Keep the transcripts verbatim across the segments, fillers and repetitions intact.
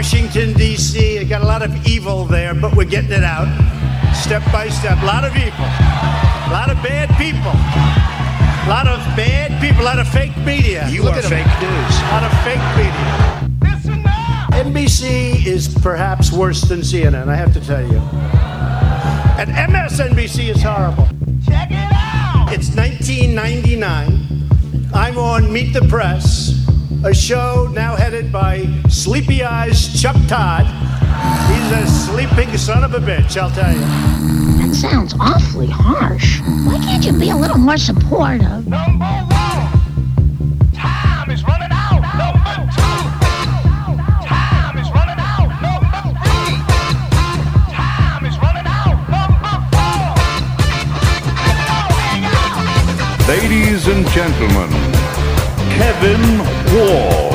Washington, D C. I got a lot of evil there, but we're getting it out step by step. A lot of evil. A lot of bad people. A lot of bad people. A lot of fake media. You Look are at fake them. news. A lot of fake media. N B C is perhaps worse than C N N, I have to tell you. And M S N B C is horrible. Check it out! It's nineteen ninety-nine. I'm on Meet the Press, a show now headed by Sleepy Eyes Chuck Todd. He's a sleeping son of a bitch, I'll tell you. That sounds awfully harsh. Why can't you be a little more supportive? Number one, time is running out. Number two, time is running out. Number three, time is running out. Number four. Ladies and gentlemen, Kevin Wall.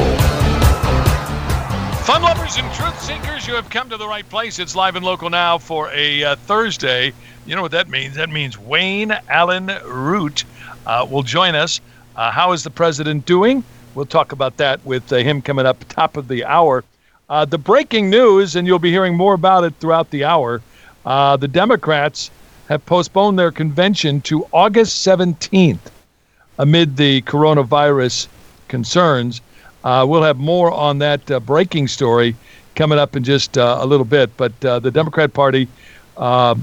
Fun lovers and truth seekers, you have come to the right place. It's Live and Local now for a uh, Thursday. You know what that means? That means Wayne Allyn Root uh, will join us. Uh, how is the president doing? We'll talk about that with uh, him coming up top of the hour. Uh, the breaking news, and you'll be hearing more about it throughout the hour, uh, the Democrats have postponed their convention to August seventeenth amid the coronavirus concerns. Uh, we'll have more on that uh, breaking story coming up in just uh, a little bit. But uh, the Democrat Party uh,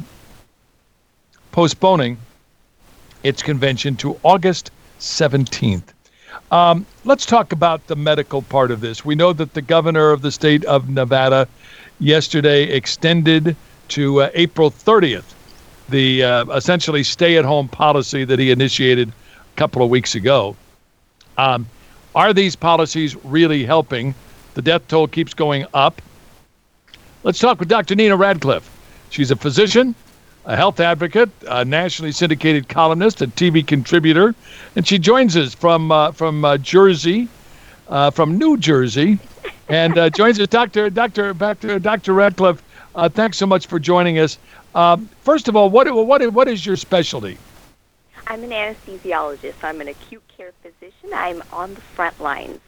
postponing its convention to August seventeenth. Um, let's talk about the medical part of this. We know that the governor of the state of Nevada yesterday extended to uh, April thirtieth the uh, essentially stay-at-home policy that he initiated a couple of weeks ago. Um, Are these policies really helping? The death toll keeps going up. Let's talk with Doctor Nina Radcliffe. She's a physician, a health advocate, a nationally syndicated columnist, a T V contributor, and she joins us from uh, from uh, Jersey, uh, from New Jersey, and uh, joins us, Doctor Doctor Doctor Doctor Radcliffe. Uh, thanks so much for joining us. Um, first of all, what what what is your specialty? I'm an anesthesiologist. I'm an acute care physician. I'm on the front lines.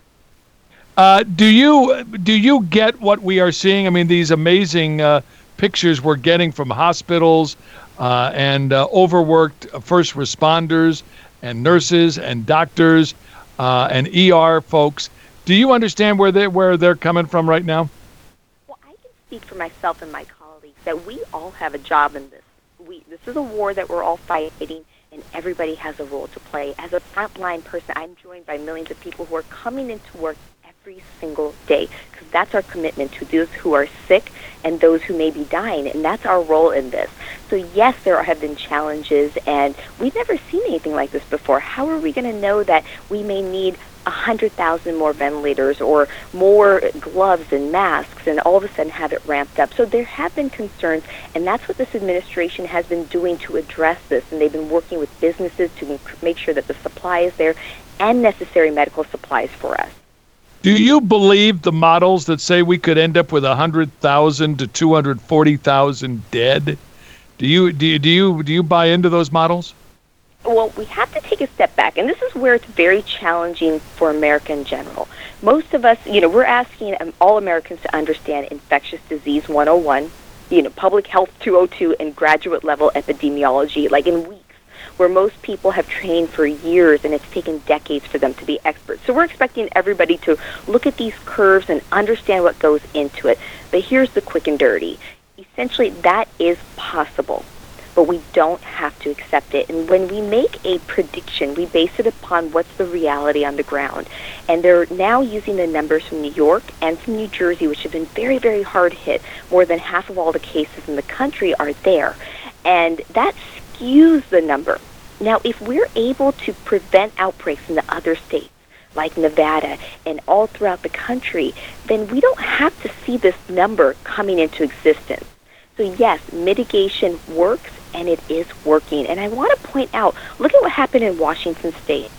Uh, do you do you get what we are seeing? I mean, these amazing uh, pictures we're getting from hospitals uh, and uh, overworked first responders and nurses and doctors uh, and E R folks. Do you understand where they where they're coming from right now? Well, I can speak for myself and my colleagues that we all have a job in this. We this is a war that we're all fighting. And everybody has a role to play. As a frontline person, I'm joined by millions of people who are coming into work every single day because that's our commitment to those who are sick and those who may be dying, and that's our role in this. So yes, there have been challenges, and we've never seen anything like this before. How are we going to know that we may need one hundred thousand more ventilators or more gloves and masks and all of a sudden have it ramped up? So there have been concerns, and that's what this administration has been doing to address this, and they've been working with businesses to make sure that the supply is there and necessary medical supplies for us. Do you believe the models that say we could end up with one hundred thousand to two hundred forty thousand dead? Do you do you, do you do you buy into those models? Well, we have to take a step back, and this is where it's very challenging for America in general. Most of us, you know, we're asking um, all Americans to understand infectious disease one oh one, you know, public health two oh two, and graduate level epidemiology, like in weeks, where most people have trained for years, and it's taken decades for them to be experts. So we're expecting everybody to look at these curves and understand what goes into it. But here's the quick and dirty. Essentially, that is possible, but we don't have to accept it. And when we make a prediction, we base it upon what's the reality on the ground. And they're now using the numbers from New York and from New Jersey, which have been very, very hard hit. More than half of all the cases in the country are there. And that skews the number. Now, if we're able to prevent outbreaks in the other states, like Nevada and all throughout the country, then we don't have to see this number coming into existence. So yes, mitigation works, and it is working. And I want to point out, look at what happened in Washington State.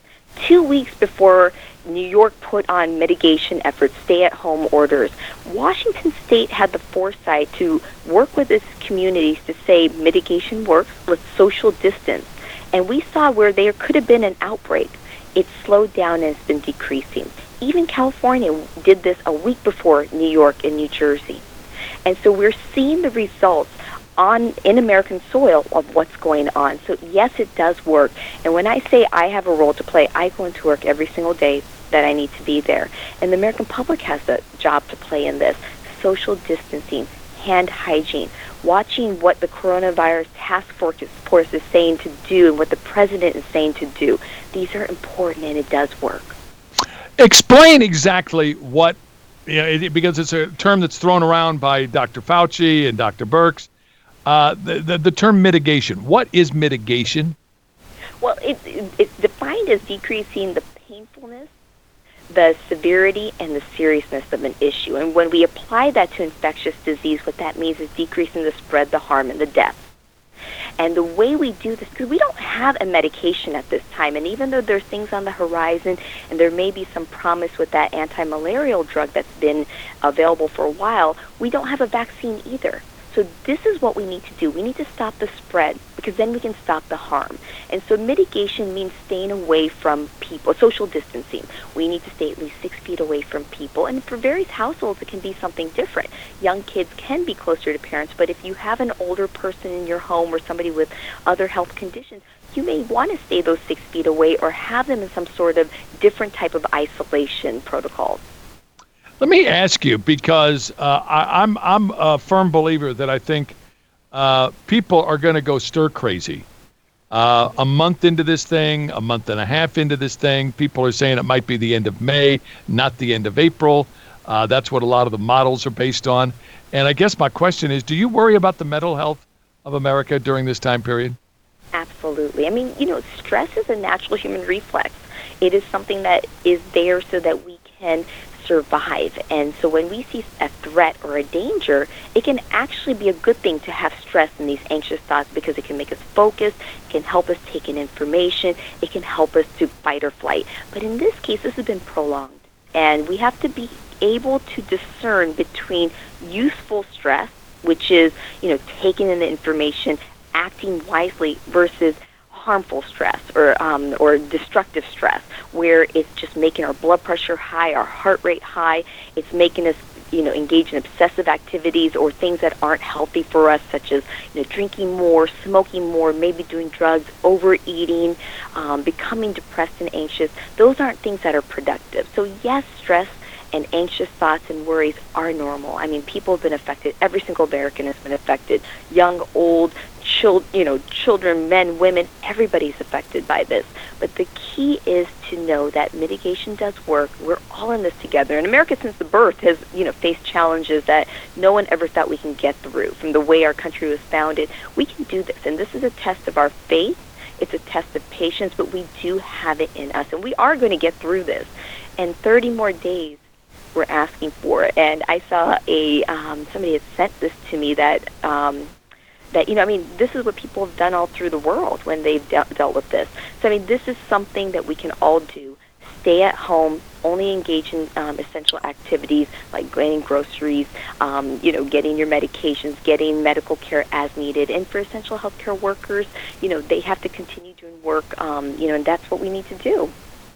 Two weeks before New York put on mitigation efforts, stay-at-home orders, Washington State had the foresight to work with its communities to say mitigation works, let's social distance. And we saw where there could have been an outbreak. It slowed down and it's been decreasing. even California did this a week before New York and New Jersey. And so we're seeing the results on in American soil of what's going on. So yes, it does work. And when I say I have a role to play, I go into work every single day that I need to be there. And the American public has a job to play in this. Social distancing, hand hygiene, watching what the coronavirus task force is saying to do and what the president is saying to do. These are important, and it does work. Explain exactly what, you know, it, because it's a term that's thrown around by Doctor Fauci and Doctor Birx. Uh, the, the the term mitigation. What is mitigation? Well, it's it's defined as decreasing the painfulness, the severity, and the seriousness of an issue. And when we apply that to infectious disease, what that means is decreasing the spread, the harm, and the death. And the way we do this, because we don't have a medication at this time, and even though there's things on the horizon, and there may be some promise with that anti-malarial drug that's been available for a while, we don't have a vaccine either. So this is what we need to do. We need to stop the spread, because then we can stop the harm. And so mitigation means staying away from people, social distancing. We need to stay at least six feet away from people. And for various households, it can be something different. Young kids can be closer to parents, but if you have an older person in your home or somebody with other health conditions, you may want to stay those six feet away or have them in some sort of different type of isolation protocols. Let me ask you, because uh, I, I'm I'm a firm believer that I think uh, people are going to go stir crazy. Uh, a month into this thing, a month and a half into this thing, people are saying it might be the end of May, not the end of April. Uh, that's what a lot of the models are based on. And I guess my question is, do you worry about the mental health of America during this time period? Absolutely. I mean, you know, stress is a natural human reflex. It is something that is there so that we can survive. And so when we see a threat or a danger, it can actually be a good thing to have stress and these anxious thoughts, because it can make us focus, it can help us take in information, it can help us to fight or flight. But in this case, this has been prolonged. And we have to be able to discern between useful stress, which is, you know, taking in the information, acting wisely, versus harmful stress or um, or destructive stress, where it's just making our blood pressure high, our heart rate high. It's making us, you know, engage in obsessive activities or things that aren't healthy for us, such as, you know, drinking more, smoking more, maybe doing drugs, overeating, um, becoming depressed and anxious. Those aren't things that are productive. So yes, stress and anxious thoughts and worries are normal. I mean, people have been affected. Every single American has been affected. Young, old, chil- you know, children, men, women, everybody's affected by this. But the key is to know that mitigation does work. We're all in this together. And America, since the birth, has, you know, faced challenges that no one ever thought we can get through. From the way our country was founded, we can do this. And this is a test of our faith. It's a test of patience, but we do have it in us. And we are going to get through this. And thirty more days we're asking for. And I saw a um, somebody had sent this to me that um, that you know I mean this is what people have done all through the world when they've de- dealt with this. So I mean this is something that we can all do. Stay at home, only engage in um, essential activities like getting groceries, um, you know, getting your medications, getting medical care as needed. And for essential healthcare workers, you know, they have to continue doing work, um, you know, and that's what we need to do.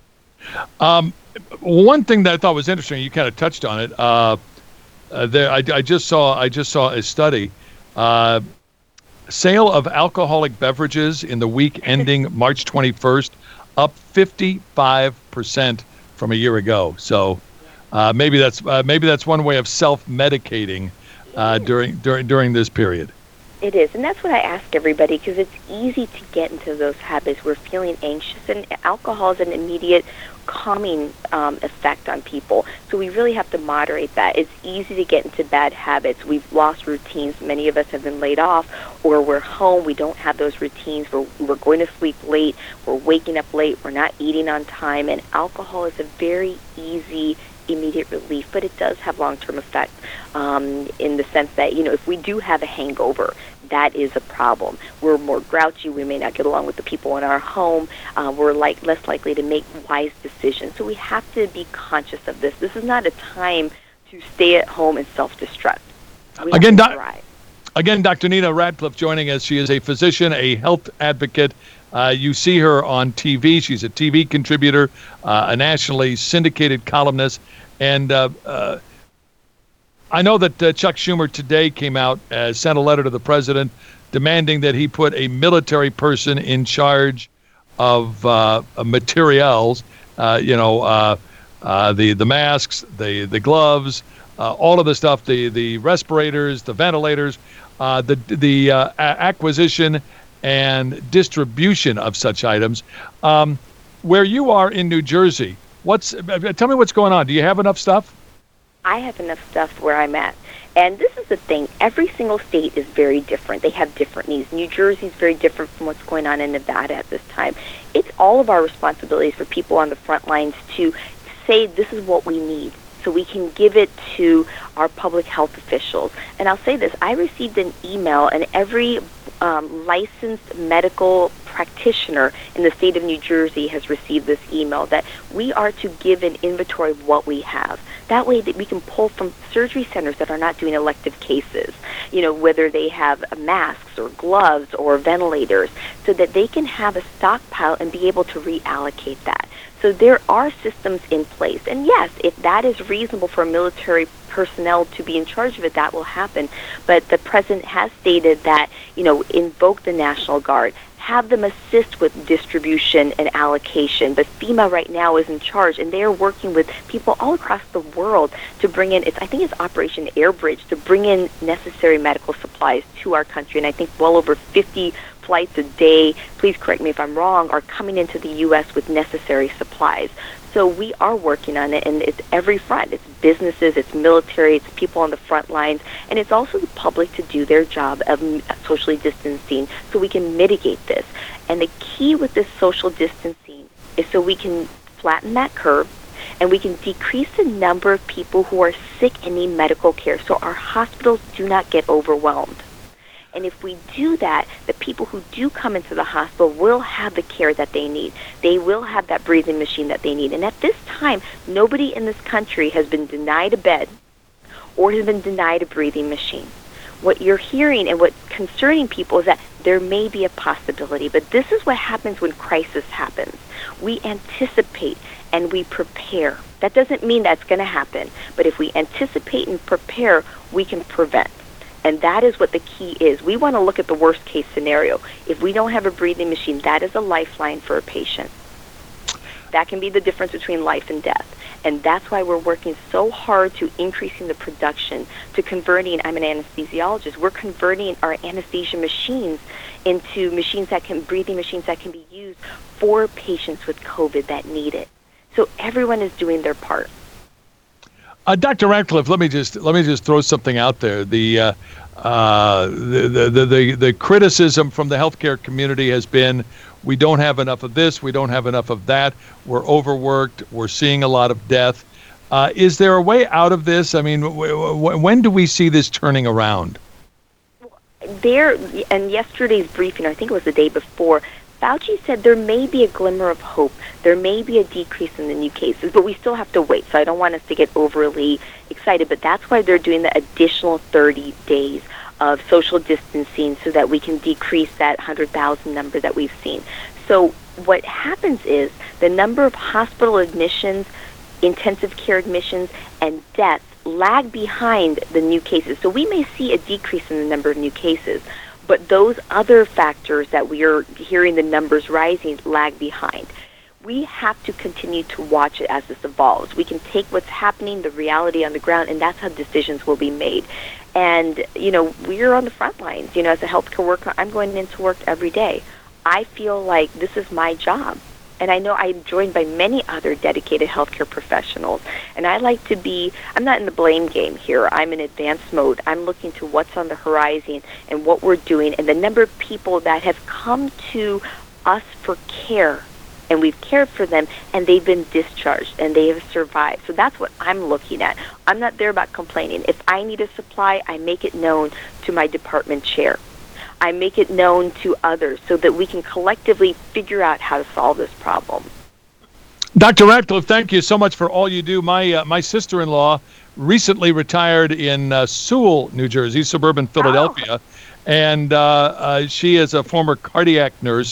Um, one thing that I thought was interesting, you kind of touched on it. Uh, uh, there, I, I just saw, I just saw a study. Uh, sale of alcoholic beverages in the week ending March twenty-first, up fifty-five percent from a year ago. So uh, maybe that's uh, maybe that's one way of self-medicating uh, during during during this period. It is, and that's what I ask everybody, because it's easy to get into those habits. We're feeling anxious, and alcohol is an immediate calming um, effect on people. So we really have to moderate that. It's easy to get into bad habits. We've lost routines. Many of us have been laid off, or we're home. We don't have those routines. We're, we're going to sleep late. We're waking up late. We're not eating on time. And alcohol is a very easy immediate relief, but it does have long-term effects um, in the sense that, you know, if we do have a hangover, that is a problem. We're more grouchy. We may not get along with the people in our home. Uh, we're like less likely to make wise decisions. So we have to be conscious of this. This is not a time to stay at home and self-destruct. We Again, have to doc- thrive. Again, Doctor Nina Radcliffe joining us. She is a physician, a health advocate, Uh, you see her on T V. She's a T V contributor, uh, a nationally syndicated columnist. And uh, uh, I know that uh, Chuck Schumer today came out, uh, sent a letter to the president demanding that he put a military person in charge of uh, materials, uh, you know, uh, uh, the, the masks, the, the gloves, uh, all of the stuff, the, the respirators, the ventilators, uh, the, the uh, acquisition and distribution of such items. Um, where you are in New Jersey, what's tell me what's going on. Do you have enough stuff? I have enough stuff where I'm at. And this is the thing. Every single state is very different. They have different needs. New Jersey is very different from what's going on in Nevada at this time. It's all of our responsibilities for people on the front lines to say this is what we need, so we can give it to our public health officials. And I'll say this, I received an email, and every um, licensed medical practitioner in the state of New Jersey has received this email, that we are to give an inventory of what we have. That way that we can pull from surgery centers that are not doing elective cases, you know, whether they have masks or gloves or ventilators, so that they can have a stockpile and be able to reallocate that. So there are systems in place. And yes, if that is reasonable for military personnel to be in charge of it, that will happen. But the president has stated that, you know, invoke the National Guard, have them assist with distribution and allocation. But FEMA right now is in charge, and they are working with people all across the world to bring in, it's, I think it's Operation Airbridge, to bring in necessary medical supplies to our country. And I think well over fifty flights a day, please correct me if I'm wrong, are coming into the U S with necessary supplies. So we are working on it, and it's every front. It's businesses, it's military, it's people on the front lines, and it's also the public to do their job of socially distancing so we can mitigate this. And the key with this social distancing is so we can flatten that curve, and we can decrease the number of people who are sick and need medical care so our hospitals do not get overwhelmed. And if we do that, the people who do come into the hospital will have the care that they need. They will have that breathing machine that they need. And at this time, nobody in this country has been denied a bed or has been denied a breathing machine. What you're hearing and what's concerning people is that there may be a possibility, but this is what happens when crisis happens. We anticipate and we prepare. That doesn't mean that's going to happen, but if we anticipate and prepare, we can prevent. And that is what the key is. We want to look at the worst case scenario. If we don't have a breathing machine, that is a lifeline for a patient. That can be the difference between life and death. And that's why we're working so hard to increasing the production, to converting, I'm an anesthesiologist, we're converting our anesthesia machines into machines that can, breathing machines that can be used for patients with COVID that need it. So everyone is doing their part. Uh, Doctor Ratcliffe, let me just let me just throw something out there. The, uh, uh, the, the the the criticism from the healthcare community has been, we don't have enough of this, we don't have enough of that, we're overworked, we're seeing a lot of death. Uh, is there a way out of this? I mean, w- w- when do we see this turning around? There, and yesterday's briefing, I think it was the day before, Fauci said there may be a glimmer of hope. There may be a decrease in the new cases, but we still have to wait. So I don't want us to get overly excited, but that's why they're doing the additional thirty days of social distancing so that we can decrease that one hundred thousand number that we've seen. So what happens is the number of hospital admissions, intensive care admissions, and deaths lag behind the new cases. So we may see a decrease in the number of new cases, but those other factors that we are hearing the numbers rising lag behind. We have to continue to watch it as this evolves. We can take what's happening, the reality on the ground, and that's how decisions will be made. And, you know, we're on the front lines. You know, as a healthcare worker, I'm going into work every day. I feel like this is my job. And I know I'm joined by many other dedicated healthcare professionals. And I like to be, I'm not in the blame game here. I'm in advanced mode. I'm looking to what's on the horizon and what we're doing and the number of people that have come to us for care. And we've cared for them, and they've been discharged, and they have survived. So that's what I'm looking at. I'm not there about complaining. If I need a supply, I make it known to my department chair. I make it known to others so that we can collectively figure out how to solve this problem. Doctor Ratcliffe, thank you so much for all you do. My uh, my sister-in-law recently retired in uh, Sewell, New Jersey, suburban Philadelphia, oh. and uh, uh, she is a former cardiac nurse.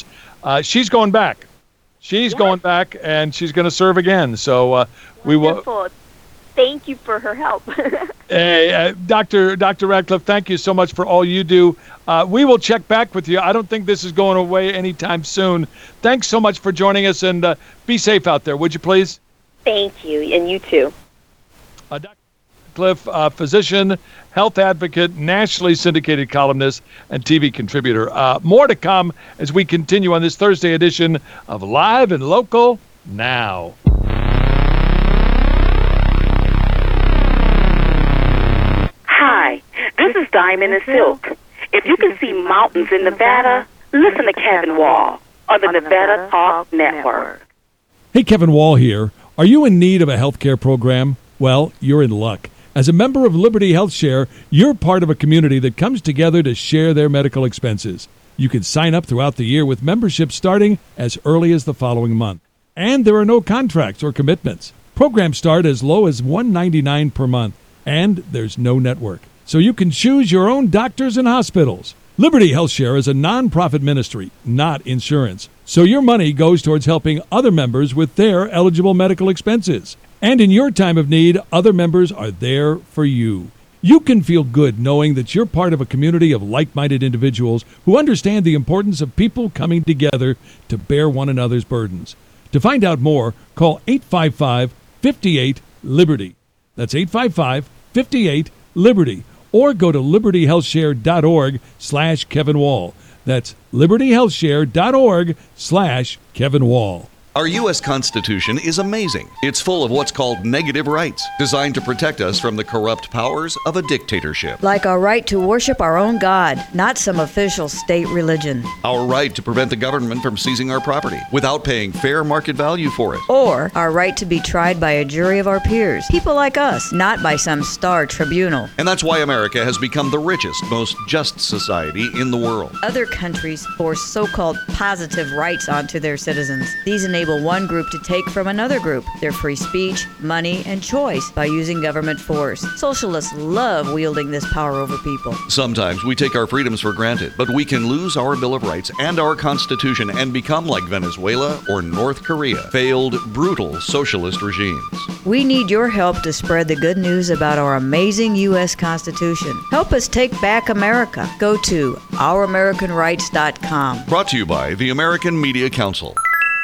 Uh, she's going back. She's Yes. going back, and she's going to serve again. So uh, we will. Wonderful. Thank you for her help. Hey, uh, Doctor Doctor Radcliffe, thank you so much for all you do. Uh, we will check back with you. I don't think this is going away anytime soon. Thanks so much for joining us, and uh, be safe out there, would you please? Thank you, and you too. Uh, Doctor Radcliffe, uh, physician, health advocate, nationally syndicated columnist, and T V contributor. Uh, more to come as we continue on this Thursday edition of Live and Local Now. Hi, this is Diamond and Silk. If you can see mountains in Nevada, listen to Kevin Wall on the Nevada Talk Network. Hey, Kevin Wall here. Are you in need of a healthcare program? Well, you're in luck. As a member of Liberty Health Share, you're part of a community that comes together to share their medical expenses. You can sign up throughout the year with membership starting as early as the following month. And there are no contracts or commitments. Programs start as low as one hundred ninety-nine dollars per month. And there's no network. So you can choose your own doctors and hospitals. Liberty Health Share is a non-profit ministry, not insurance. So your money goes towards helping other members with their eligible medical expenses. And in your time of need, other members are there for you. You can feel good knowing that you're part of a community of like-minded individuals who understand the importance of people coming together to bear one another's burdens. To find out more, call eight five five, five eight, LIBERTY. That's eight five five, five eight, LIBERTY. Or go to libertyhealthshare.org slash Kevin Wall. That's libertyhealthshare.org slash Kevin Wall. Our U S Constitution is amazing. It's full of what's called negative rights, designed to protect us from the corrupt powers of a dictatorship. Like our right to worship our own God, not some official state religion. Our right to prevent the government from seizing our property without paying fair market value for it. Or our right to be tried by a jury of our peers, people like us, not by some star tribunal. And that's why America has become the richest, most just society in the world. Other countries force so-called positive rights onto their citizens. These enable one group to take from another group their free speech, money, and choice by using government force. Socialists love wielding this power over people. Sometimes we take our freedoms for granted, but we can lose our Bill of Rights and our Constitution and become like Venezuela or North Korea, failed, brutal socialist regimes. We need your help to spread the good news about our amazing U S Constitution. Help us take back America. Go to our american rights dot com. Brought to you by the American Media Council.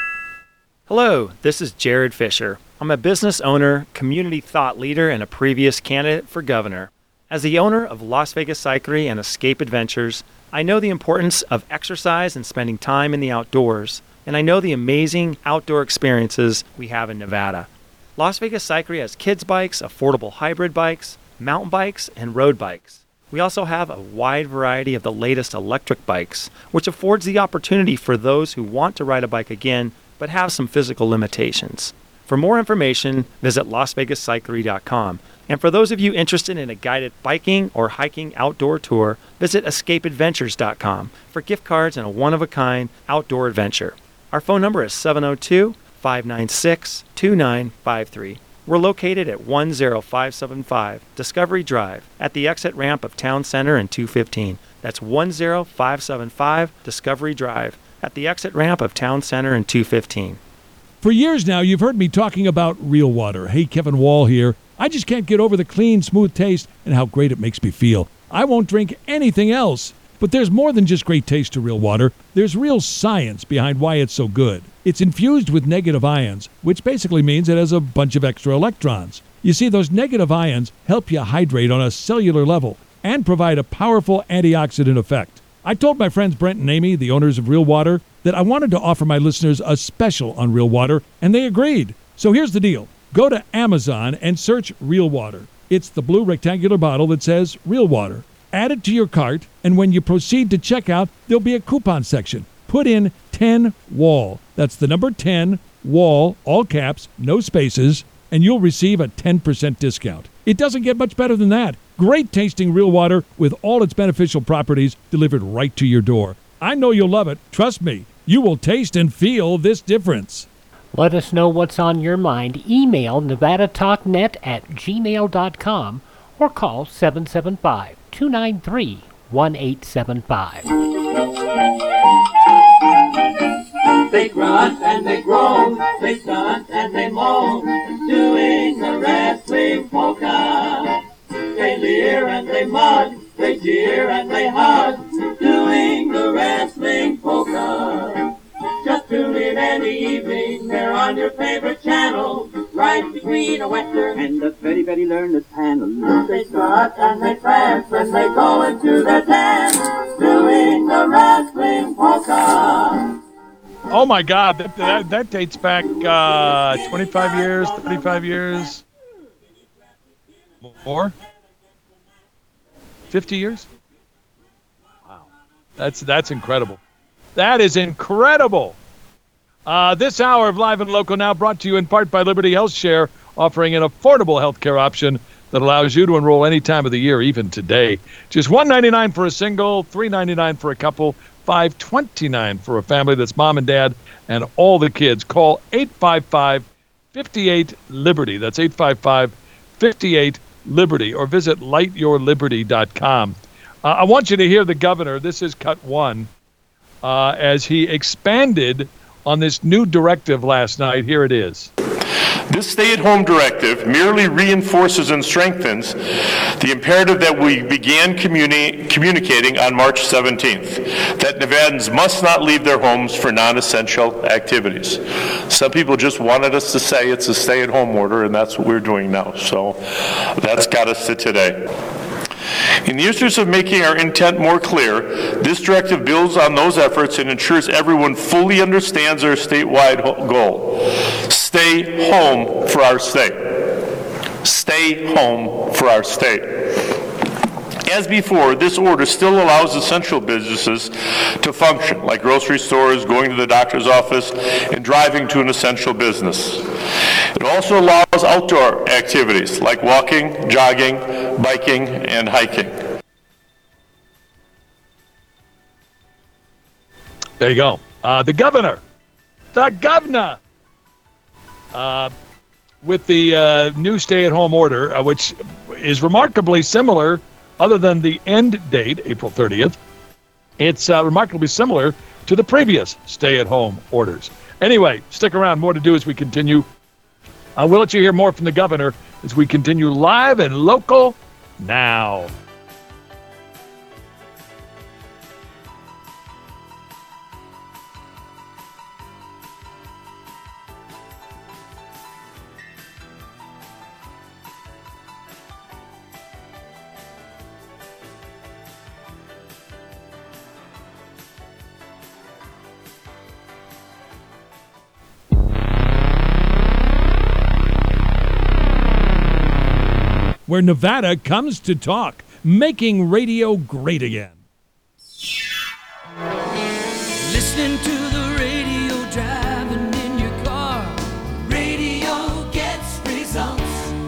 Hello, this is Jared Fisher. I'm a business owner, community thought leader, and a previous candidate for governor. As the owner of Las Vegas Cyclery and Escape Adventures, I know the importance of exercise and spending time in the outdoors, and I know the amazing outdoor experiences we have in Nevada. Las Vegas Cyclery has kids bikes, affordable hybrid bikes, mountain bikes, and road bikes. We also have a wide variety of the latest electric bikes, which affords the opportunity for those who want to ride a bike again but have some physical limitations. For more information, visit las vegas cyclery dot com. And for those of you interested in a guided biking or hiking outdoor tour, visit escape adventures dot com for gift cards and a one-of-a-kind outdoor adventure. Our phone number is seven oh two, five nine six, two nine five three. We're located at one oh five seven five Discovery Drive at the exit ramp of Town Center and two fifteen. That's one oh five seven five Discovery Drive at the exit ramp of Town Center and two fifteen. For years now, you've heard me talking about real water. Hey, Kevin Wall here. I just can't get over the clean, smooth taste and how great it makes me feel. I won't drink anything else. But there's more than just great taste to real water. There's real science behind why it's so good. It's infused with negative ions, which basically means it has a bunch of extra electrons. You see, those negative ions help you hydrate on a cellular level and provide a powerful antioxidant effect. I told my friends Brent and Amy, the owners of Real Water, that I wanted to offer my listeners a special on Real Water, and they agreed. So here's the deal. Go to Amazon and search Real Water. It's the blue rectangular bottle that says Real Water. Add it to your cart, and when you proceed to checkout, there'll be a coupon section. Put in ten wall. That's the number ten, wall, all caps, no spaces, and you'll receive a ten percent discount. It doesn't get much better than that. Great tasting real water with all its beneficial properties delivered right to your door. I know you'll love it. Trust me, you will taste and feel this difference. Let us know what's on your mind. Email nevada talk net at gmail dot com or call seven seven five, two nine three, one eight seven five. They grunt and they groan, they stunt and they moan, doing the wrestling polka. They leer and they mud, they jeer and they hug, doing the wrestling polka. Just tune in any evening, they're on your favorite channel, right between a western and the Betty Betty Learner's panel. They strut and they prance and they go into their dance, doing the wrestling polka. Oh my God, that, that, that dates back uh, twenty-five years, thirty-five years, more, fifty years. Wow, that's that's incredible. That is incredible. Uh, this hour of Live and Local now brought to you in part by Liberty Health Share, offering an affordable health care option that allows you to enroll any time of the year, even today. Just one hundred ninety-nine dollars for a single, three hundred ninety-nine dollars for a couple, five hundred twenty-nine dollars for a family that's mom and dad and all the kids. Call eight five five, five eight, Liberty. That's eight five five, five eight, Liberty. Or visit light your liberty dot com. Uh, I want you to hear the governor. This is cut one. Uh, as he expanded on this new directive last night. Here it is. This stay-at-home directive merely reinforces and strengthens the imperative that we began communi- communicating on March seventeenth, that Nevadans must not leave their homes for non-essential activities. Some people just wanted us to say it's a stay-at-home order, and that's what we're doing now. So that's got us to today. In the interest of making our intent more clear, this directive builds on those efforts and ensures everyone fully understands our statewide goal. Stay home for our state. Stay home for our state. As before, this order still allows essential businesses to function, like grocery stores, going to the doctor's office, and driving to an essential business. It also allows outdoor activities, like walking, jogging, biking, and hiking. There you go. Uh, the governor. The governor. Uh, with the uh, new stay-at-home order, uh, which is remarkably similar, other than the end date, April thirtieth, it's uh, remarkably similar to the previous stay-at-home orders. Anyway, stick around. More to do as we continue. Uh, we'll let you hear more from the governor as we continue live and local now. Where Nevada comes to talk, making radio great again. Listening to the radio, driving in your car. Radio gets results.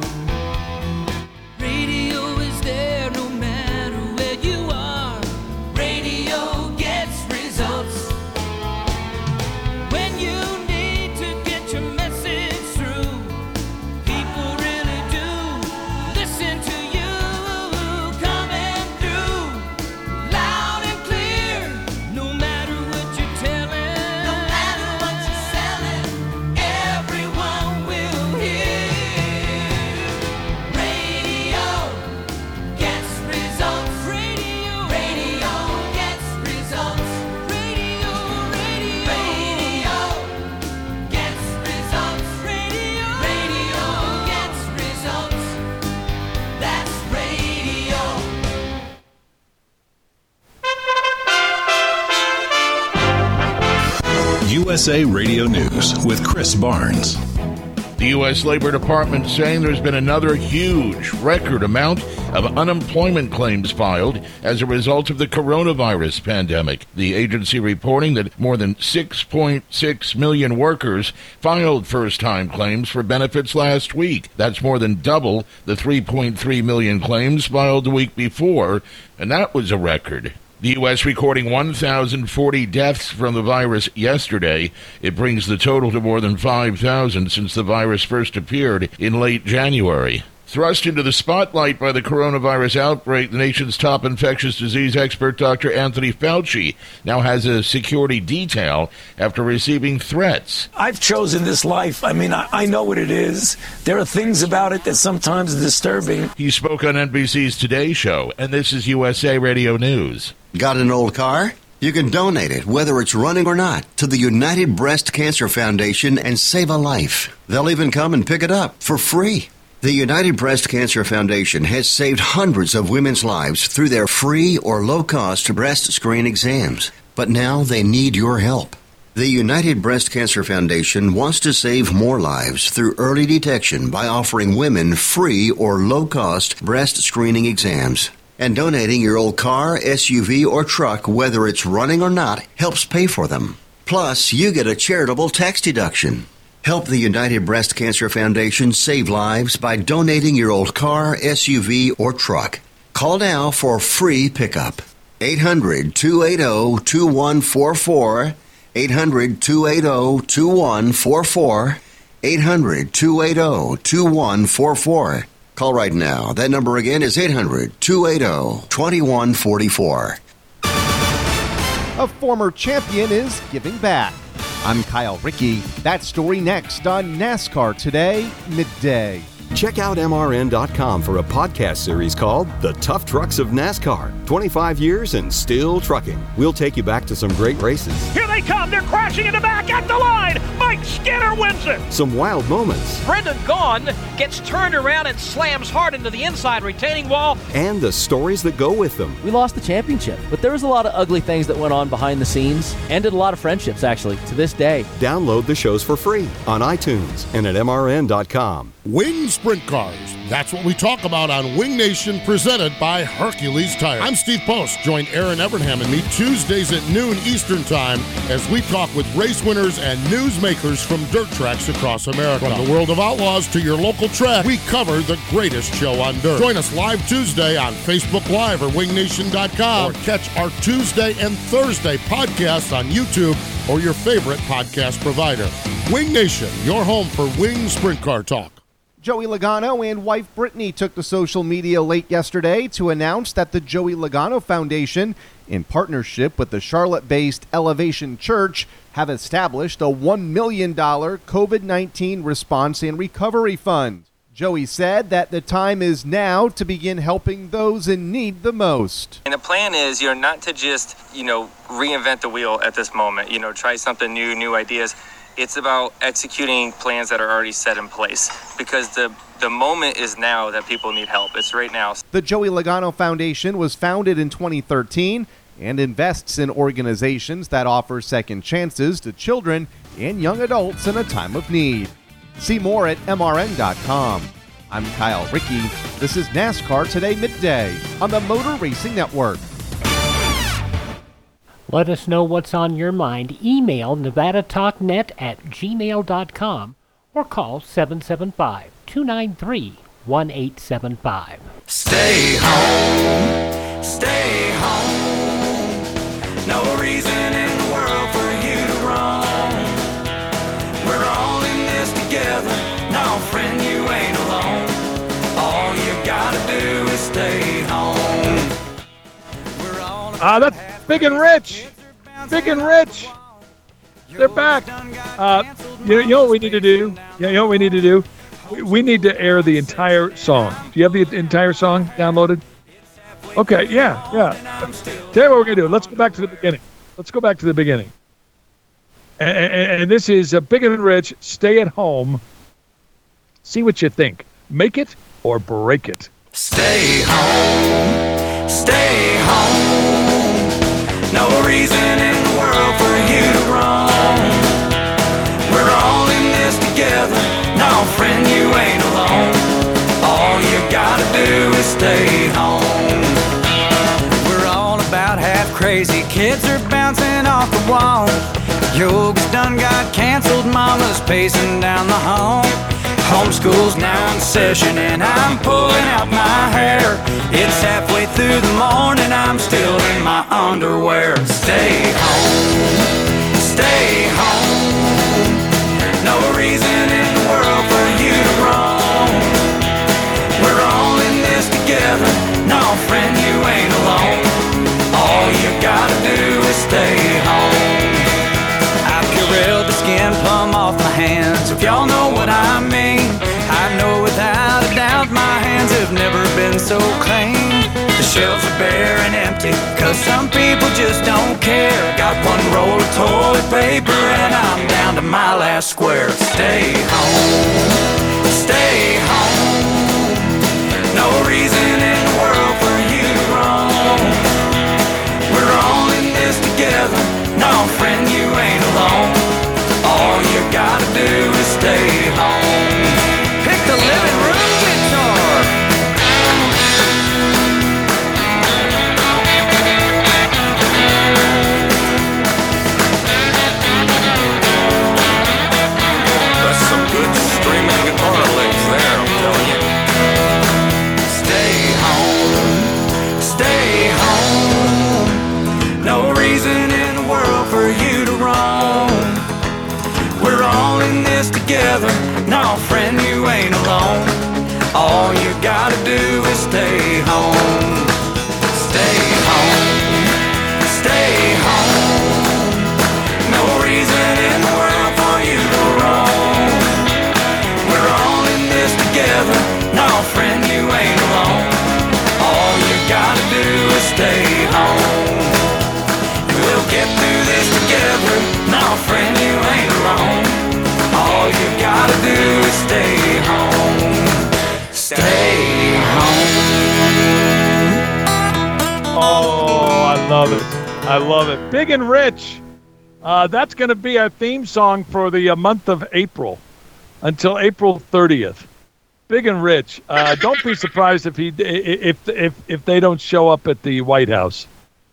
Radio is there no matter where you are. Radio gets results. When you need to get your message through, people really do listen to you. Coming through loud and clear, no matter what you're telling, no matter what you're selling, everyone will hear. Radio gets results. Radio, radio gets results. Radio, radio, radio gets results. Radio, radio gets results. That's radio. U S A Radio News with Chris Barnes. The U S Labor Department saying there's been another huge record amount of unemployment claims filed as a result of the coronavirus pandemic. The agency reporting that more than six point six million workers filed first-time claims for benefits last week. That's more than double the three point three million claims filed the week before, and that was a record. The U S recording one thousand forty deaths from the virus yesterday. It brings the total to more than five thousand since the virus first appeared in late January. Thrust into the spotlight by the coronavirus outbreak, the nation's top infectious disease expert, Doctor Anthony Fauci, now has a security detail after receiving threats. I've chosen this life. I mean, I, I know what it is. There are things about it that sometimes are disturbing. He spoke on N B C's Today Show, and this is U S A Radio News. Got an old car? You can donate it, whether it's running or not, to the United Breast Cancer Foundation and save a life. They'll even come and pick it up for free. The United Breast Cancer Foundation has saved hundreds of women's lives through their free or low-cost breast screen exams. But now they need your help. The United Breast Cancer Foundation wants to save more lives through early detection by offering women free or low-cost breast screening exams. And donating your old car, S U V, or truck, whether it's running or not, helps pay for them. Plus, you get a charitable tax deduction. Help the United Breast Cancer Foundation save lives by donating your old car, S U V, or truck. Call now for free pickup. eight hundred, two eight zero, two one four four. eight hundred, two eight zero, two one four four. eight hundred, two eight zero, two one four four. Call right now. That number again is eight hundred, two eight zero, two one four four. A former champion is giving back. I'm Kyle Rickey. That story next on NASCAR Today, midday. Check out M R N dot com for a podcast series called The Tough Trucks of NASCAR. twenty-five years and still trucking. We'll take you back to some great races. Here they come. They're crashing in the back at the line. Mike Skinner wins it. Some wild moments. Brendan Gaughan gets turned around and slams hard into the inside retaining wall. And the stories that go with them. We lost the championship, but there was a lot of ugly things that went on behind the scenes. Ended a lot of friendships, actually, to this day. Download the shows for free on iTunes and at M R N dot com. Wing Sprint Cars. That's what we talk about on Wing Nation, presented by Hercules Tire. I'm Steve Post. Join Aaron Evernham and me Tuesdays at noon Eastern Time as we talk with race winners and newsmakers from dirt tracks across America. From the world of outlaws to your local track, we cover the greatest show on dirt. Join us live Tuesday on Facebook Live or wing nation dot com, or catch our Tuesday and Thursday podcasts on YouTube or your favorite podcast provider. Wing Nation, your home for Wing Sprint Car Talk. Joey Logano and wife Brittany took to social media late yesterday to announce that the Joey Logano Foundation, in partnership with the Charlotte-based Elevation Church, have established a one million dollars COVID nineteen response and recovery fund. Joey said that the time is now to begin helping those in need the most. And the plan is, you know, not to just, you know, reinvent the wheel at this moment, you know, try something new, new ideas. It's about executing plans that are already set in place, because the the moment is now that people need help. It's right now. The Joey Logano Foundation was founded in twenty thirteen and invests in organizations that offer second chances to children and young adults in a time of need. See more at M R N dot com. I'm Kyle Rickey. This is NASCAR Today Midday on the Motor Racing Network. Let us know what's on your mind. Email nevada talk net at gmail dot com or call seven seven five, two nine three, one eight seven five. Stay home, stay home. No reason in the world for you to roam. We're all in this together. No, friend, you ain't alone. All you gotta do is stay home. Ah, uh, that's Big and Rich. Big and Rich. They're back. Uh, you, you know what we need to do? Yeah, you know what we need to do? We, we need to air the entire song. Do you have the entire song downloaded? Okay, yeah, yeah. Tell you what we're going to do. Let's go back to the beginning. Let's go back to the beginning. And, and, and this is uh, Big and Rich, Stay at Home. See what you think. Make it or break it. Stay home, stay home. No reason in the world for you to roam. We're all in this together. No, friend, you ain't alone. All you gotta do is stay home. We're all about half crazy. Kids are bouncing off the wall. Yoga's done got canceled. Mama's pacing down the hall. Homeschool's now in session and I'm pulling out my hair. It's halfway through the morning, I'm still in my underwear. Stay home, stay home. No reason in the world for you to roam. plumb off my hands, if y'all know what I mean. I know without a doubt my hands have never been so clean. The shelves are bare and empty, cause some people just don't care. Got one roll of toilet paper and I'm down to my last square. Stay home, stay home. No reason in the world for you to roam. We're all in this together. No, friend, you ain't alone. All you gotta do is stay home. Pick the living room guitar. That's some good streaming guitar licks there, I'm telling you. Stay home, stay home. No reason in the world for you to roam. We're all in this together. No, friend, you ain't alone. All you gotta do is stay home. Stay home, stay home. No reason in the world for you to roam. We're all in this together. No, friend, you ain't alone. All you gotta do is stay home. We'll get through this together. No, friend, you ain't alone. All you gotta do is stay home. Stay home. Oh, I love it. I love it. Big and Rich. Uh, that's going to be our theme song for the uh, month of April until April thirtieth. Big and Rich. Uh, don't be surprised if he if if if they don't show up at the White House,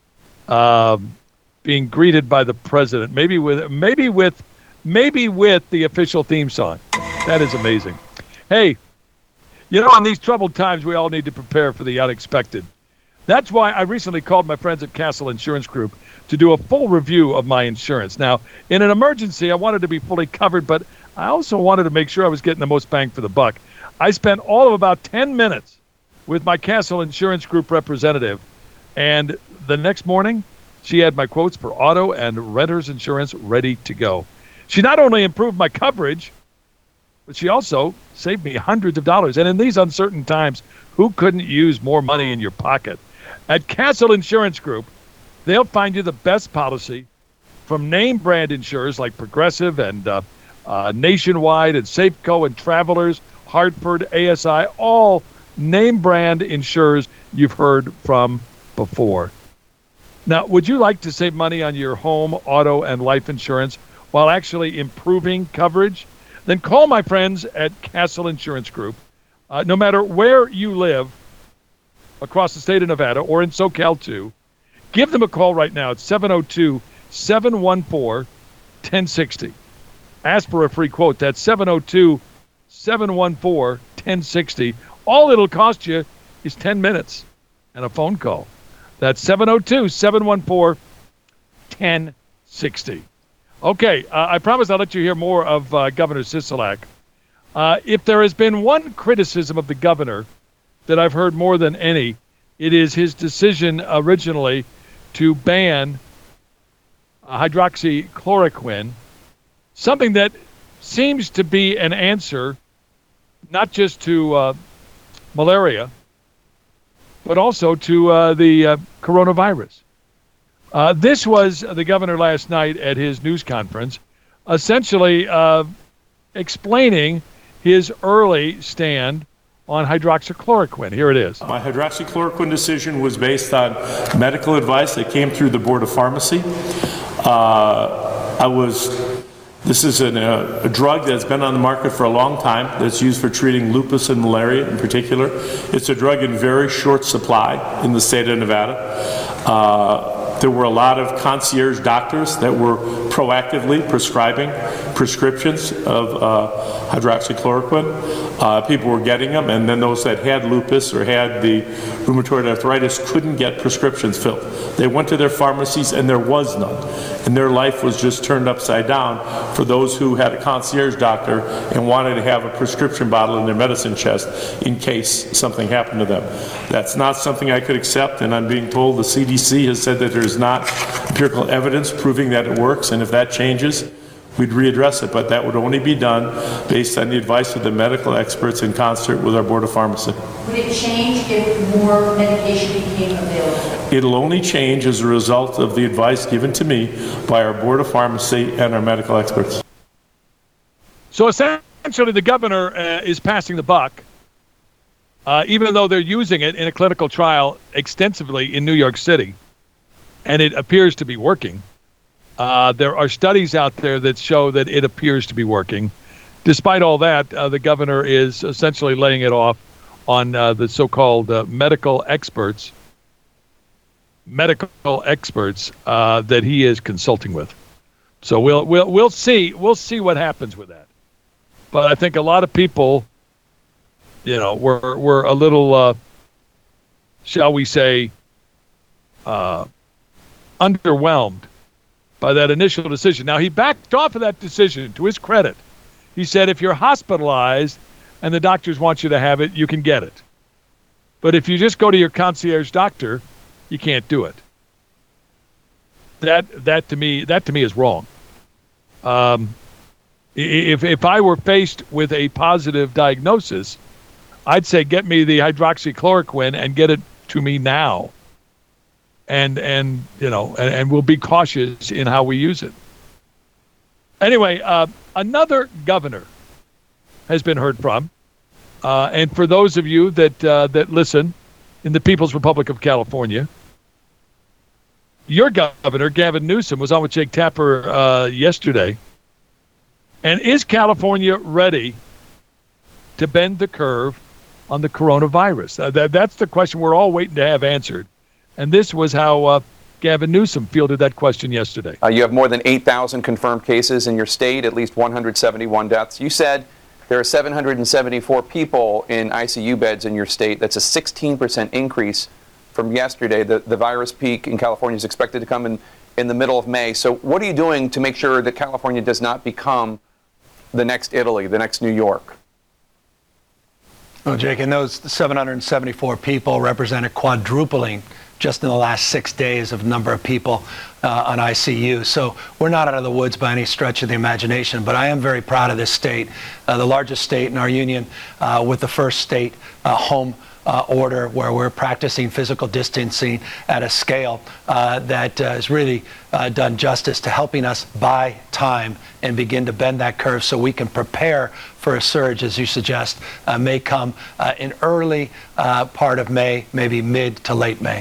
um, being greeted by the president. Maybe with maybe with maybe with the official theme song. That is amazing. Hey, you know, in these troubled times, we all need to prepare for the unexpected. That's why I recently called my friends at Castle Insurance Group to do a full review of my insurance. Now, in an emergency, I wanted to be fully covered, but I also wanted to make sure I was getting the most bang for the buck. I spent all of about ten minutes with my Castle Insurance Group representative, and the next morning, she had my quotes for auto and renter's insurance ready to go. She not only improved my coverage, but she also saved me hundreds of dollars. And in these uncertain times, who couldn't use more money in your pocket? At Castle Insurance Group, they'll find you the best policy from name brand insurers like Progressive and uh, uh, Nationwide and Safeco and Travelers, Hartford, A S I, all name brand insurers you've heard from before. Now, would you like to save money on your home, auto, and life insurance while actually improving coverage? Then call my friends at Castle Insurance Group. Uh, no matter where you live across the state of Nevada or in SoCal too, give them a call right now at seven oh two, seven one four, one oh six oh. Ask for a free quote. That's seven oh two, seven one four, one oh six oh. All it'll cost you is ten minutes and a phone call. That's seven oh two, seven one four, one oh six oh. Okay, uh, I promise I'll let you hear more of uh, Governor Sisolak. Uh, if there has been one criticism of the governor that I've heard more than any, it is his decision originally to ban uh, hydroxychloroquine, something that seems to be an answer not just to uh, malaria, but also to uh, the uh, coronavirus. Uh, this was the governor last night at his news conference, essentially uh, explaining his early stand on hydroxychloroquine. Here it is. My hydroxychloroquine decision was based on medical advice that came through the Board of Pharmacy. Uh, I was, this is an, uh, a drug that's been on the market for a long time that's used for treating lupus and malaria in particular. It's a drug in very short supply in the state of Nevada. Uh, There were a lot of concierge doctors that were proactively prescribing prescriptions of uh, hydroxychloroquine. Uh, people were getting them, and then those that had lupus or had the rheumatoid arthritis couldn't get prescriptions filled. They went to their pharmacies, and there was none. And their life was just turned upside down for those who had a concierge doctor and wanted to have a prescription bottle in their medicine chest in case something happened to them. That's not something I could accept, and I'm being told the C D C has said that there's not empirical evidence proving that it works, and if that changes, we'd readdress it, but that would only be done based on the advice of the medical experts in concert with our Board of Pharmacy. Would it change if more medication became available? It'll only change as a result of the advice given to me by our Board of Pharmacy and our medical experts. So essentially, the governor uh, is passing the buck, uh, even though they're using it in a clinical trial extensively in New York City, and it appears to be working. Uh, there are studies out there that show that it appears to be working. Despite all that, uh, the governor is essentially laying it off on uh, the so-called uh, medical experts, medical experts uh, that he is consulting with. So we'll we'll we'll see we'll see what happens with that. But I think a lot of people, you know, were were a little, uh, shall we say, uh, underwhelmed by that initial decision. Now, he backed off of that decision, to his credit. He said, if you're hospitalized and the doctors want you to have it, you can get it. But if you just go to your concierge doctor, you can't do it. That that to me that to me is wrong. Um, if if I were faced with a positive diagnosis, I'd say get me the hydroxychloroquine and get it to me now. And and you know and, and we'll be cautious in how we use it. Anyway, uh, another governor has been heard from, uh, and for those of you that uh, that listen in the People's Republic of California, your governor Gavin Newsom was on with Jake Tapper uh, yesterday. And is California ready to bend the curve on the coronavirus? Uh, that, that's the question we're all waiting to have answered. And this was how uh, Gavin Newsom fielded that question yesterday. Uh, you have more than eight thousand confirmed cases in your state, at least one hundred seventy-one deaths. You said there are seven hundred seventy-four people in I C U beds in your state. That's a sixteen percent increase from yesterday. The, the virus peak in California is expected to come in, in the middle of May. So what are you doing to make sure that California does not become the next Italy, the next New York? Well, Jake, and those seven hundred seventy-four people represented quadrupling just in the last six days of number of people uh, on I C U. So we're not out of the woods by any stretch of the imagination, but I am very proud of this state, uh, the largest state in our union, uh, with the first state uh, home Uh, order where we're practicing physical distancing at a scale uh, that uh, has really uh, done justice to helping us buy time and begin to bend that curve so we can prepare for a surge, as you suggest, uh, may come uh, in early uh, part of May, maybe mid to late May.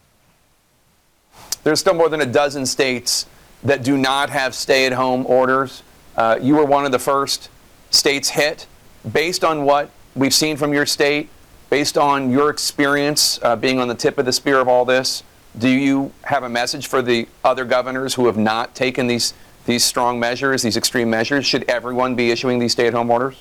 There's still more than a dozen states that do not have stay-at-home orders. Uh, you were one of the first states hit. Based on what we've seen from your state, based on your experience uh, being on the tip of the spear of all this, do you have a message for the other governors who have not taken these these strong measures, these extreme measures? Should everyone be issuing these stay-at-home orders?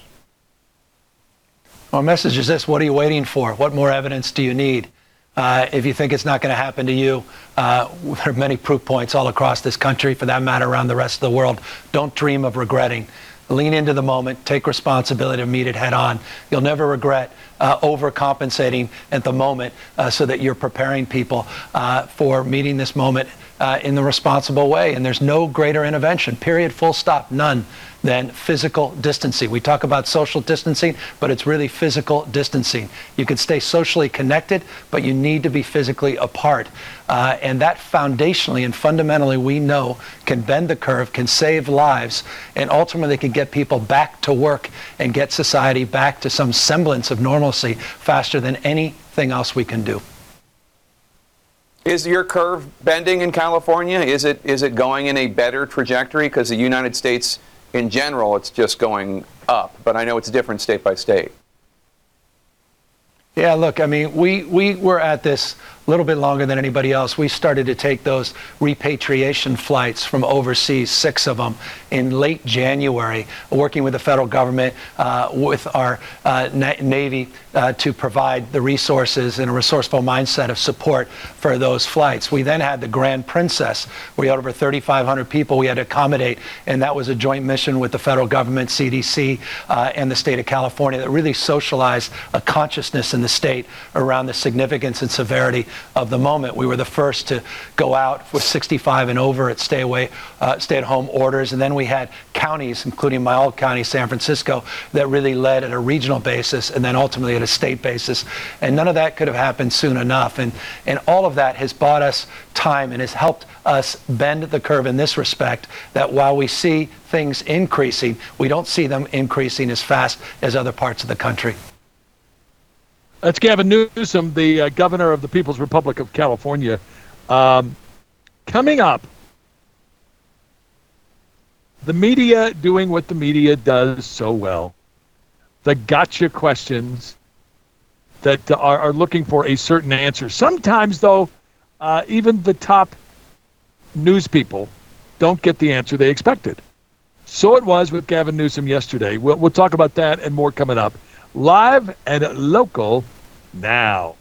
Our message is this: what are you waiting for? What more evidence do you need? Uh, if you think it's not going to happen to you, uh, there are many proof points all across this country, for that matter, around the rest of the world. Don't dream of regretting. Lean into the moment, take responsibility to meet it head on. You'll never regret uh, overcompensating at the moment uh, so that you're preparing people uh, for meeting this moment uh, in the responsible way. And there's no greater intervention, period, full stop, none, than physical distancing. We talk about social distancing, but it's really physical distancing. You can stay socially connected, but you need to be physically apart. Uh, and that foundationally and fundamentally, we know, can bend the curve, can save lives, and ultimately can get people back to work and get society back to some semblance of normalcy faster than anything else we can do. Is your curve bending in California? Is it is it going in a better trajectory? Because the United States in general, it's just going up, but I know it's different state by state. Yeah, look, I mean, we, we were at this a little bit longer than anybody else. We started to take those repatriation flights from overseas, six of them, in late January, working with the federal government, uh, with our uh, na- Navy uh, to provide the resources and a resourceful mindset of support for those flights. We then had the Grand Princess. We had over thirty-five hundred people we had to accommodate, and that was a joint mission with the federal government, C D C, uh, and the state of California that really socialized a consciousness in the state around the significance and severity of the moment. We were the first to go out with sixty-five and over at stay away, uh, stay-at-home orders, and then we had counties, including my old county, San Francisco, that really led at a regional basis and then ultimately at a state basis. And none of that could have happened soon enough. And, and all of that has bought us time and has helped us bend the curve in this respect, that while we see things increasing, we don't see them increasing as fast as other parts of the country. That's Gavin Newsom, the uh, governor of the People's Republic of California. Um, coming up, the media doing what the media does so well. The gotcha questions that are, are looking for a certain answer. Sometimes, though, uh, even the top news people don't get the answer they expected. So it was with Gavin Newsom yesterday. We'll, we'll talk about that and more coming up. Live and local now.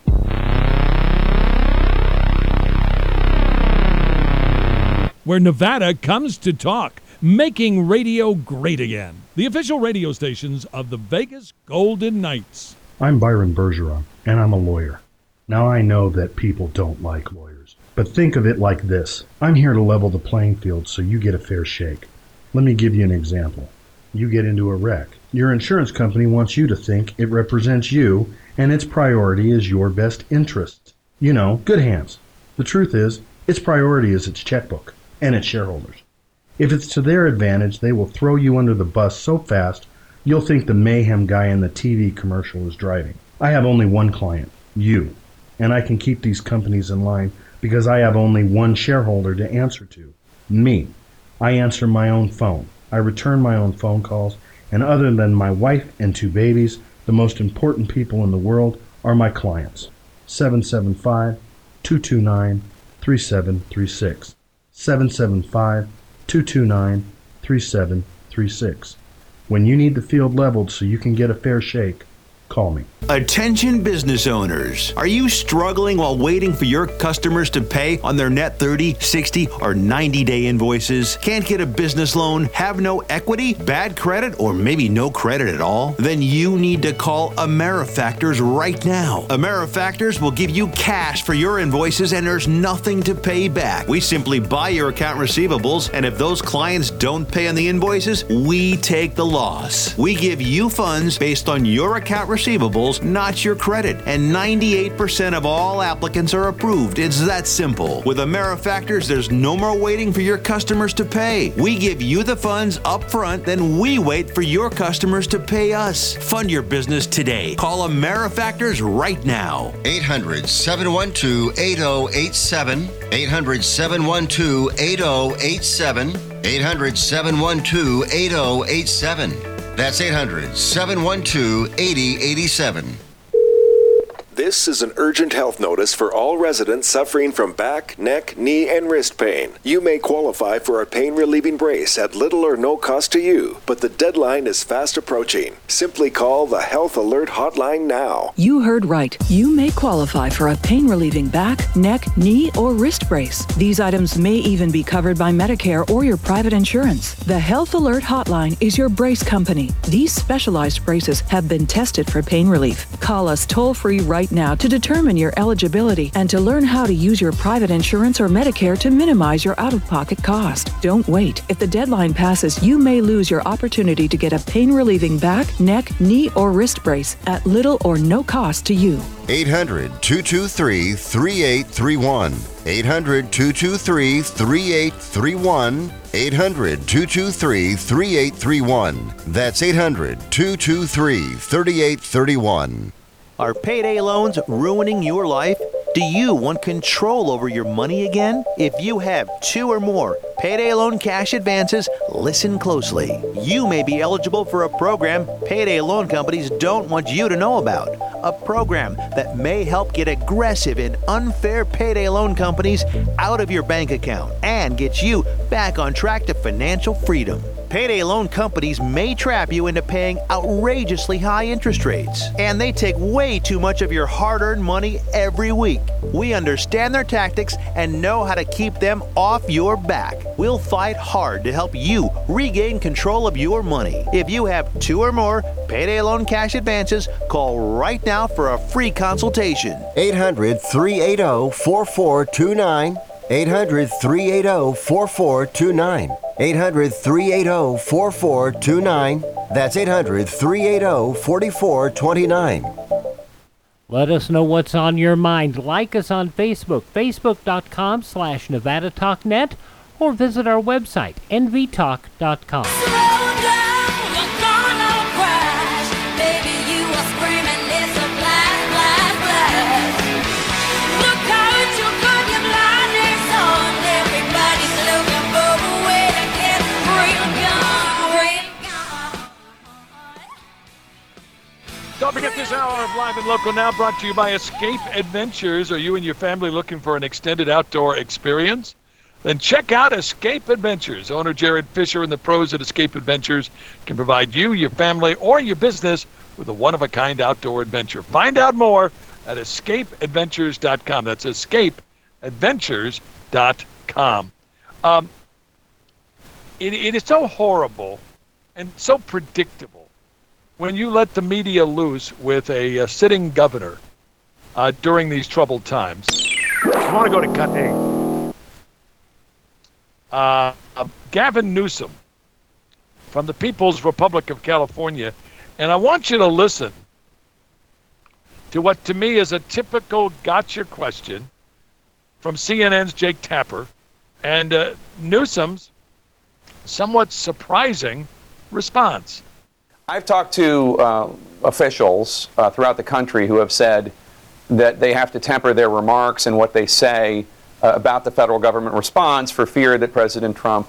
Where Nevada comes to talk, making radio great again. The official radio stations of the Vegas Golden Knights. I'm Byron Bergeron, and I'm a lawyer. Now I know that people don't like lawyers, but think of it like this. I'm here to level the playing field so you get a fair shake. Let me give you an example. You get into a wreck. Your insurance company wants you to think it represents you, and its priority is your best interest. You know, good hands. The truth is, its priority is its checkbook and its shareholders. If it's to their advantage, they will throw you under the bus so fast, you'll think the mayhem guy in the T V commercial is driving. I have only one client, you, and I can keep these companies in line because I have only one shareholder to answer to, me. I answer my own phone. I return my own phone calls, and other than my wife and two babies, the most important people in the world are my clients. seven seven five, two two nine, three seven three six. seven seven five, two two nine, three seven three six. When you need the field leveled so you can get a fair shake, call me. Attention business owners. Are you struggling while waiting for your customers to pay on their net thirty, sixty, or ninety day invoices? Can't get a business loan? Have no equity? Bad credit? Or maybe no credit at all? Then you need to call AmeriFactors right now. AmeriFactors will give you cash for your invoices and there's nothing to pay back. We simply buy your account receivables, and if those clients don't pay on the invoices, we take the loss. We give you funds based on your account receivables, not your credit, and ninety-eight percent of all applicants are approved. It's that simple. With AmeriFactors, there's no more waiting for your customers to pay. We give you the funds up front, then we wait for your customers to pay us. Fund your business today. Call AmeriFactors right now. eight hundred, seven one two, eight zero eight seven. eight hundred, seven one two, eight zero eight seven. eight hundred, seven one two, eight zero eight seven. That's eight hundred, seven one two, eight zero eight seven. This is an urgent health notice for all residents suffering from back, neck, knee, and wrist pain. You may qualify for a pain-relieving brace at little or no cost to you, but the deadline is fast approaching. Simply call the Health Alert Hotline now. You heard right. You may qualify for a pain-relieving back, neck, knee, or wrist brace. These items may even be covered by Medicare or your private insurance. The Health Alert Hotline is your brace company. These specialized braces have been tested for pain relief. Call us toll-free right now to determine your eligibility and to learn how to use your private insurance or Medicare to minimize your out-of-pocket cost. Don't wait. If the deadline passes, you may lose your opportunity to get a pain-relieving back, neck, knee, or wrist brace at little or no cost to you. eight hundred, two two three, three eight three one. eight hundred, two two three, three eight three one. eight hundred, two two three, three eight three one. That's eight hundred, two two three, three eight three one. Are payday loans ruining your life? Do you want control over your money again? If you have two or more payday loan cash advances, listen closely. You may be eligible for a program payday loan companies don't want you to know about. A program that may help get aggressive and unfair payday loan companies out of your bank account and get you back on track to financial freedom. Payday loan companies may trap you into paying outrageously high interest rates, and they take way too much of your hard-earned money every week. We understand their tactics and know how to keep them off your back. We'll fight hard to help you regain control of your money. If you have two or more Payday loan cash advances, call right now for a free consultation. eight hundred, three eight zero, four four two nine. eight hundred, three eight zero, four four two nine. eight hundred, three eight zero, four four two nine. That's eight hundred, three eight zero, four four two nine. Let us know what's on your mind. Like us on Facebook, facebook.com slash Nevada Talk Net, or visit our website, N V talk dot com. Don't forget this hour of Live and Local Now brought to you by Escape Adventures. Are you and your family looking for an extended outdoor experience? Then check out Escape Adventures. Owner Jared Fisher and the pros at Escape Adventures can provide you, your family, or your business with a one-of-a-kind outdoor adventure. Find out more at escape adventures dot com. That's escape adventures dot com. Um, it, it is so horrible and so predictable when you let the media loose with a, a sitting governor uh, during these troubled times. I want to go to cut eight. Uh, uh, Gavin Newsom from the People's Republic of California, and I want you to listen to what to me is a typical gotcha question from C N N's Jake Tapper and uh, Newsom's somewhat surprising response. I've talked to uh, officials uh, throughout the country who have said that they have to temper their remarks and what they say uh, about the federal government response for fear that President Trump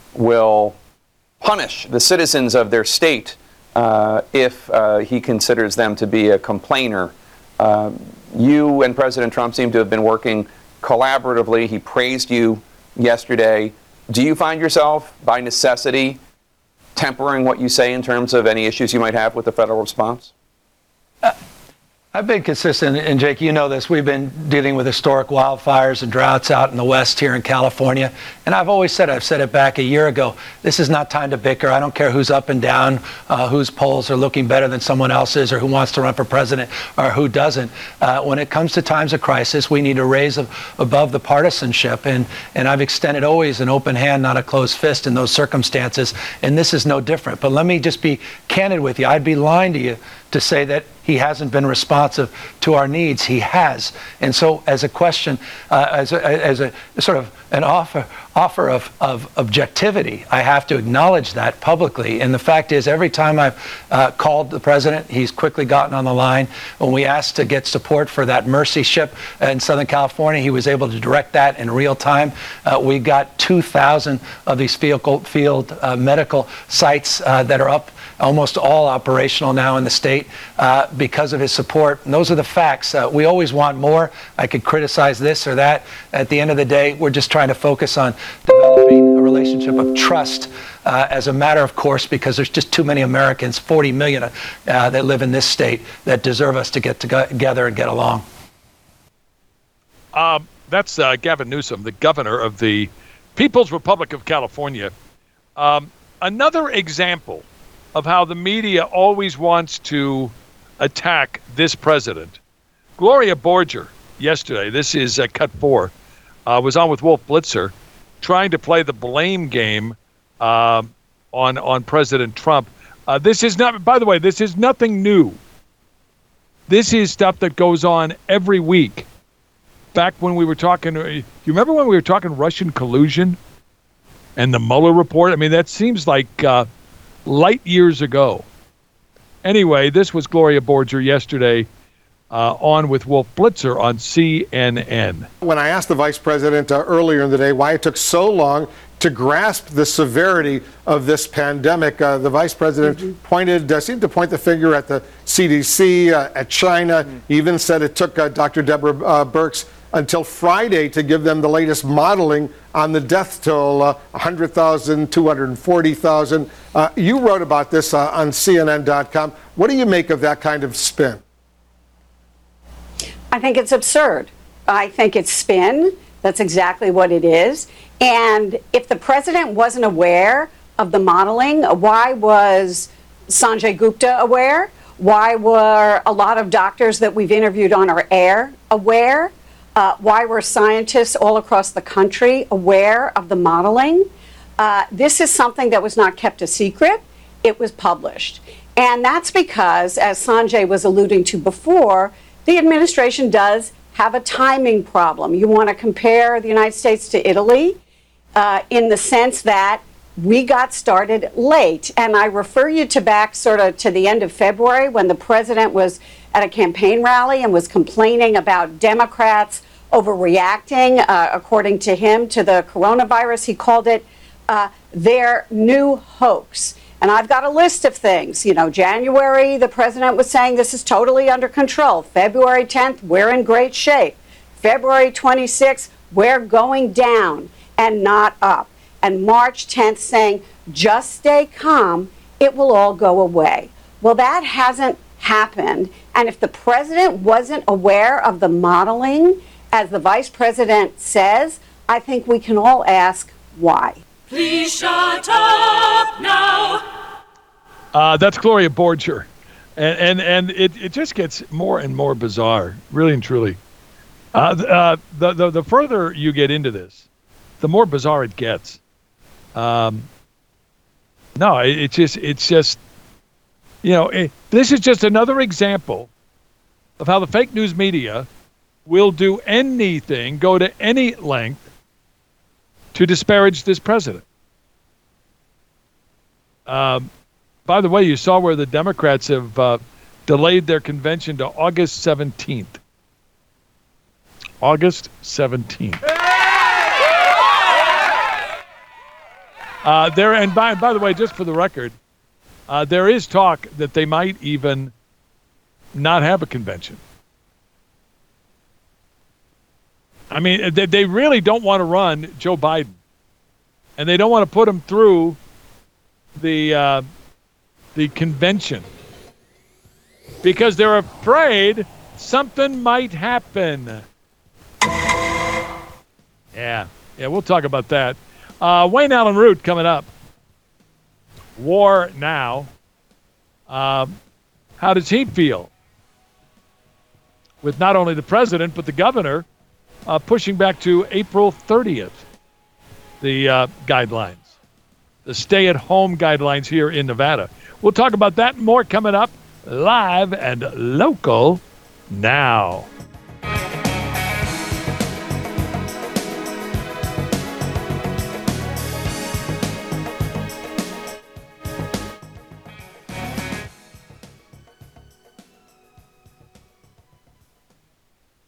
will punish the citizens of their state uh, if uh, he considers them to be a complainer. Uh, you and President Trump seem to have been working collaboratively. He praised you yesterday. Do you find yourself, by necessity, tempering what you say in terms of any issues you might have with the federal response? Uh, I've been consistent, and Jake, you know this. We've been dealing with historic wildfires and droughts out in the West here in California. And I've always said, I've said it back a year ago, this is not time to bicker. I don't care who's up and down, uh, whose polls are looking better than someone else's, or who wants to run for president or who doesn't. Uh, when it comes to times of crisis, we need to raise a, above the partisanship. And, and I've extended always an open hand, not a closed fist in those circumstances. And this is no different. But let me just be candid with you. I'd be lying to you to say that he hasn't been responsive to our needs. He has. And so as a question, uh, as, a, as a sort of an offer offer of, of objectivity, I have to acknowledge that publicly. And the fact is, every time I've uh, called the president, he's quickly gotten on the line. When we asked to get support for that Mercy ship in Southern California, he was able to direct that in real time. Uh, we got two thousand of these field, field uh, medical sites uh, that are up, almost all operational now in the state uh, because of his support. And those are the facts. Uh, we always want more. I could criticize this or that. At the end of the day, we're just trying to focus on developing a relationship of trust uh, as a matter of course, because there's just too many Americans, forty million uh, that live in this state, that deserve us to get together and get along. Um, that's uh, Gavin Newsom, the governor of the People's Republic of California. Um, another example of how the media always wants to attack this president. Gloria Borger, yesterday, this is uh, cut four, uh, was on with Wolf Blitzer, trying to play the blame game uh, on on President Trump. Uh, this is not, by the way, this is nothing new. This is stuff that goes on every week. Back when we were talking, you remember when we were talking Russian collusion and the Mueller report? I mean, that seems like uh, light years ago. Anyway, this was Gloria Borger yesterday uh, on with Wolf Blitzer on C N N. When I asked the vice president uh, earlier in the day why it took so long to grasp the severity of this pandemic, uh, the vice president mm-hmm. pointed, uh, seemed to point the finger at the C D C, uh, at China, mm-hmm. even said it took uh, Doctor Deborah uh, Birx until Friday to give them the latest modeling on the death toll, uh, one hundred thousand, two hundred forty thousand. Uh, you wrote about this uh, on C N N dot com. What do you make of that kind of spin? I think it's absurd. I think it's spin. That's exactly what it is. And if the president wasn't aware of the modeling, why was Sanjay Gupta aware? Why were a lot of doctors that we've interviewed on our air aware? Uh, why were scientists all across the country aware of the modeling? Uh, this is something that was not kept a secret. It was published. And that's because, as Sanjay was alluding to before, the administration does have a timing problem. You want to compare the United States to Italy uh, in the sense that we got started late. And I refer you to back sort of to the end of February when the president was at a campaign rally and was complaining about Democrats overreacting, uh, according to him, to the coronavirus. He called it uh, their new hoax. And I've got a list of things. You know, January, the president was saying this is totally under control. February tenth, we're in great shape. February twenty-sixth, we're going down and not up. And March tenth saying, just stay calm, it will all go away. Well, that hasn't happened. And if the president wasn't aware of the modeling, as the vice president says, I think we can all ask why. Please shut up now. Uh, that's Gloria Borger. And and, and it, it just gets more and more bizarre, really and truly. Uh, uh, the, the, the further you get into this, the more bizarre it gets. Um, no, it, it just, it's just, you know, it, this is just another example of how the fake news media will do anything, go to any length to disparage this president. Um, by the way, you saw where the Democrats have uh, delayed their convention to August seventeenth. August seventeenth. Uh, there and by by the way, just for the record, uh, there is talk that they might even not have a convention. I mean, they, they really don't want to run Joe Biden, and they don't want to put him through the uh, the convention because they're afraid something might happen. Yeah, yeah, we'll talk about that. Uh, Wayne Allen Root coming up. War now. Um, how does he feel with not only the president but the governor uh, pushing back to April thirtieth? The uh, guidelines, the stay-at-home guidelines here in Nevada. We'll talk about that and more coming up live and local now.